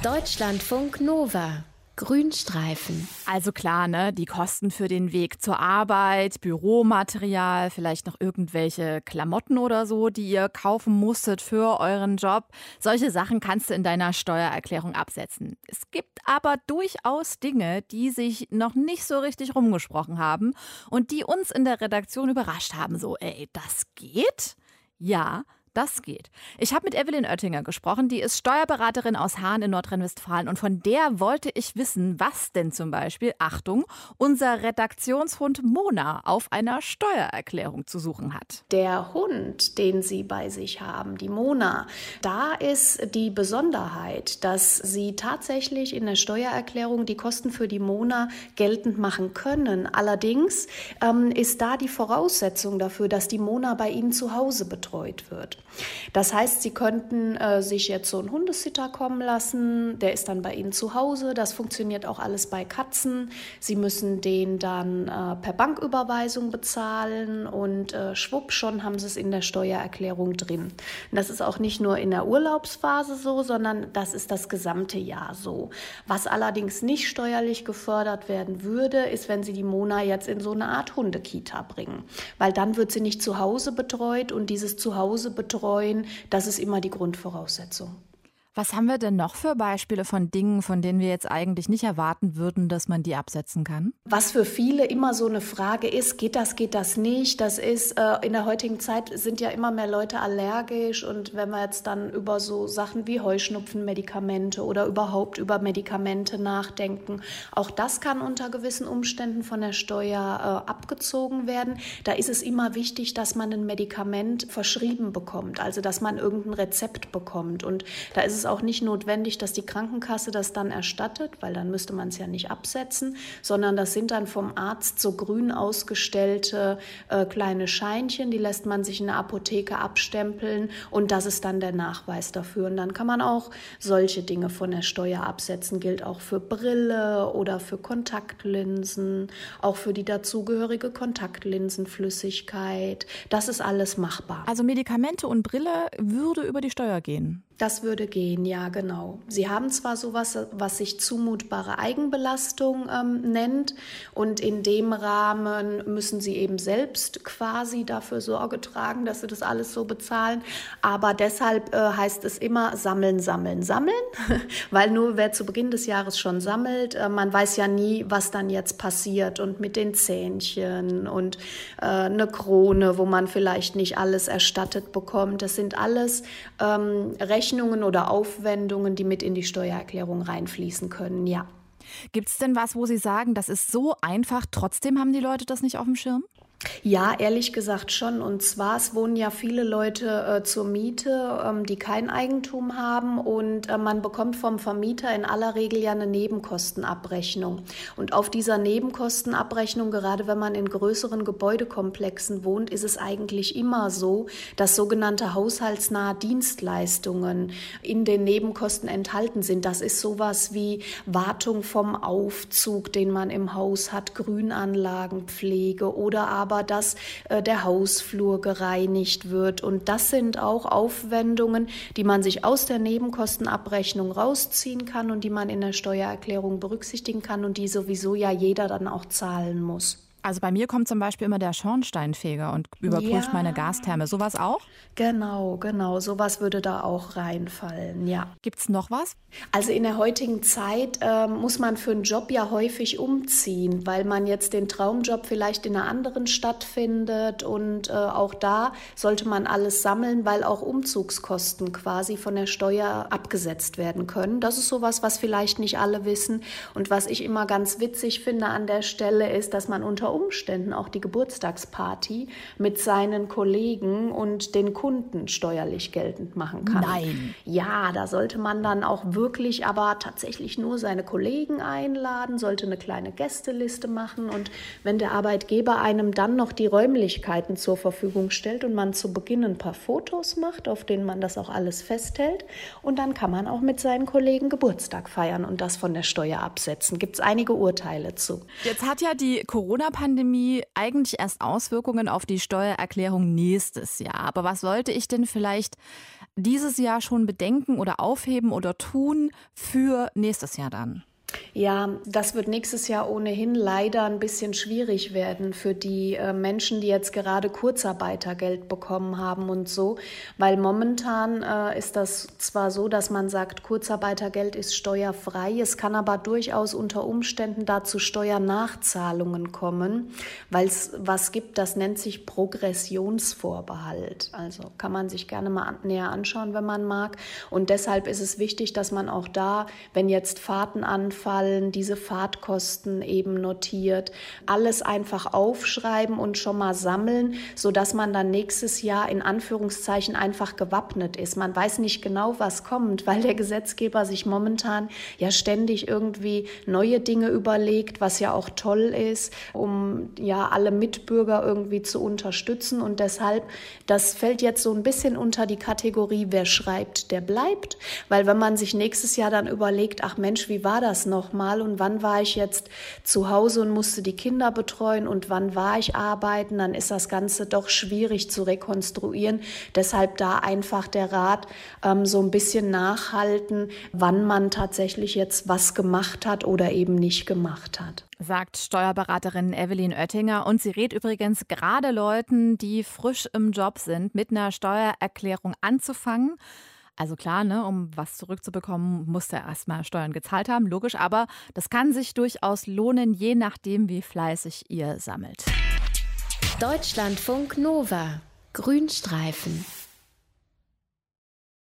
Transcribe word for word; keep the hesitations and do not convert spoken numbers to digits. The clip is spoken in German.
Deutschlandfunk Nova. Grünstreifen. Also klar, ne, die Kosten für den Weg zur Arbeit, Büromaterial, vielleicht noch irgendwelche Klamotten oder so, die ihr kaufen musstet für euren Job. Solche Sachen kannst du in deiner Steuererklärung absetzen. Es gibt aber durchaus Dinge, die sich noch nicht so richtig rumgesprochen haben und die uns in der Redaktion überrascht haben. So, ey, das geht? Ja, das geht. Ich habe mit Evelyn Oettinger gesprochen, die ist Steuerberaterin aus Haan in Nordrhein-Westfalen und von der wollte ich wissen, was denn zum Beispiel, Achtung, unser Redaktionshund Mona auf einer Steuererklärung zu suchen hat. Der Hund, den Sie bei sich haben, die Mona, da ist die Besonderheit, dass Sie tatsächlich in der Steuererklärung die Kosten für die Mona geltend machen können. Allerdings ähm, ist da die Voraussetzung dafür, dass die Mona bei Ihnen zu Hause betreut wird. Das heißt, Sie könnten äh, sich jetzt so einen Hundesitter kommen lassen, der ist dann bei Ihnen zu Hause, das funktioniert auch alles bei Katzen. Sie müssen den dann äh, per Banküberweisung bezahlen und äh, schwupp, schon haben Sie es in der Steuererklärung drin. Und das ist auch nicht nur in der Urlaubsphase so, sondern das ist das gesamte Jahr so. Was allerdings nicht steuerlich gefördert werden würde, ist, wenn Sie die Mona jetzt in so eine Art Hundekita bringen, weil dann wird sie nicht zu Hause betreut und dieses Zuhause betreuen, das ist immer die Grundvoraussetzung. Was haben wir denn noch für Beispiele von Dingen, von denen wir jetzt eigentlich nicht erwarten würden, dass man die absetzen kann? Was für viele immer so eine Frage ist, geht das, geht das nicht? Das ist, äh, in der heutigen Zeit sind ja immer mehr Leute allergisch und wenn wir jetzt dann über so Sachen wie Heuschnupfenmedikamente oder überhaupt über Medikamente nachdenken, auch das kann unter gewissen Umständen von der Steuer äh, abgezogen werden. Da ist es immer wichtig, dass man ein Medikament verschrieben bekommt, also dass man irgendein Rezept bekommt und da ist es auch nicht notwendig, dass die Krankenkasse das dann erstattet, weil dann müsste man es ja nicht absetzen, sondern das sind dann vom Arzt so grün ausgestellte äh, kleine Scheinchen, die lässt man sich in der Apotheke abstempeln und das ist dann der Nachweis dafür. Und dann kann man auch solche Dinge von der Steuer absetzen, gilt auch für Brille oder für Kontaktlinsen, auch für die dazugehörige Kontaktlinsenflüssigkeit. Das ist alles machbar. Also Medikamente und Brille würde über die Steuer gehen? Das würde gehen, ja, genau. Sie haben zwar sowas, was sich zumutbare Eigenbelastung ähm, nennt und in dem Rahmen müssen Sie eben selbst quasi dafür Sorge tragen, dass Sie das alles so bezahlen, aber deshalb äh, heißt es immer sammeln, sammeln, sammeln, weil nur wer zu Beginn des Jahres schon sammelt, äh, man weiß ja nie, was dann jetzt passiert und mit den Zähnchen und äh, eine Krone, wo man vielleicht nicht alles erstattet bekommt, das sind alles ähm, Rechnungen oder Aufwendungen, die mit in die Steuererklärung reinfließen können, ja. Gibt es denn was, wo Sie sagen, das ist so einfach, trotzdem haben die Leute das nicht auf dem Schirm? Ja, ehrlich gesagt schon. Und zwar, es wohnen ja viele Leute äh, zur Miete, ähm, die kein Eigentum haben und äh, man bekommt vom Vermieter in aller Regel ja eine Nebenkostenabrechnung. Und auf dieser Nebenkostenabrechnung, gerade wenn man in größeren Gebäudekomplexen wohnt, ist es eigentlich immer so, dass sogenannte haushaltsnahe Dienstleistungen in den Nebenkosten enthalten sind. Das ist sowas wie Wartung vom Aufzug, den man im Haus hat, Grünanlagenpflege oder aber dass äh, der Hausflur gereinigt wird. Und das sind auch Aufwendungen, die man sich aus der Nebenkostenabrechnung rausziehen kann und die man in der Steuererklärung berücksichtigen kann und die sowieso ja jeder dann auch zahlen muss. Also bei mir kommt zum Beispiel immer der Schornsteinfeger und überprüft Ja. meine Gastherme. Sowas auch? Genau, genau. Sowas würde da auch reinfallen, ja. Gibt's noch was? Also in der heutigen Zeit äh, muss man für einen Job ja häufig umziehen, weil man jetzt den Traumjob vielleicht in einer anderen Stadt findet und äh, auch da sollte man alles sammeln, weil auch Umzugskosten quasi von der Steuer abgesetzt werden können. Das ist sowas, was vielleicht nicht alle wissen und was ich immer ganz witzig finde an der Stelle ist, dass man unter Umständen auch die Geburtstagsparty mit seinen Kollegen und den Kunden steuerlich geltend machen kann. Nein. Ja, da sollte man dann auch wirklich aber tatsächlich nur seine Kollegen einladen, sollte eine kleine Gästeliste machen und wenn der Arbeitgeber einem dann noch die Räumlichkeiten zur Verfügung stellt und man zu Beginn ein paar Fotos macht, auf denen man das auch alles festhält und dann kann man auch mit seinen Kollegen Geburtstag feiern und das von der Steuer absetzen. Gibt es einige Urteile zu. Jetzt hat ja die Corona-Pandemie Corona-Pandemie eigentlich erst Auswirkungen auf die Steuererklärung nächstes Jahr. Aber was sollte ich denn vielleicht dieses Jahr schon bedenken oder aufheben oder tun für nächstes Jahr dann? Ja, das wird nächstes Jahr ohnehin leider ein bisschen schwierig werden für die äh, Menschen, die jetzt gerade Kurzarbeitergeld bekommen haben und so, weil momentan äh, ist das zwar so, dass man sagt, Kurzarbeitergeld ist steuerfrei, es kann aber durchaus unter Umständen dazu Steuernachzahlungen kommen, weil es was gibt, das nennt sich Progressionsvorbehalt. Also kann man sich gerne mal an, näher anschauen, wenn man mag. Und deshalb ist es wichtig, dass man auch da, wenn jetzt Fahrten anfangen, diese Fahrtkosten eben notiert, alles einfach aufschreiben und schon mal sammeln, sodass man dann nächstes Jahr in Anführungszeichen einfach gewappnet ist. Man weiß nicht genau, was kommt, weil der Gesetzgeber sich momentan ja ständig irgendwie neue Dinge überlegt, was ja auch toll ist, um ja alle Mitbürger irgendwie zu unterstützen. Und deshalb, das fällt jetzt so ein bisschen unter die Kategorie, wer schreibt, der bleibt. Weil wenn man sich nächstes Jahr dann überlegt, ach Mensch, wie war das noch mal und wann war ich jetzt zu Hause und musste die Kinder betreuen und wann war ich arbeiten, dann ist das Ganze doch schwierig zu rekonstruieren. Deshalb da einfach der Rat, ähm, so ein bisschen nachhalten, wann man tatsächlich jetzt was gemacht hat oder eben nicht gemacht hat. Sagt Steuerberaterin Evelyn Oettinger. Und sie rät übrigens gerade Leuten, die frisch im Job sind, mit einer Steuererklärung anzufangen. Also klar, ne, um was zurückzubekommen, muss er erstmal Steuern gezahlt haben, logisch. Aber das kann sich durchaus lohnen, je nachdem, wie fleißig ihr sammelt. Deutschlandfunk Nova. Grünstreifen.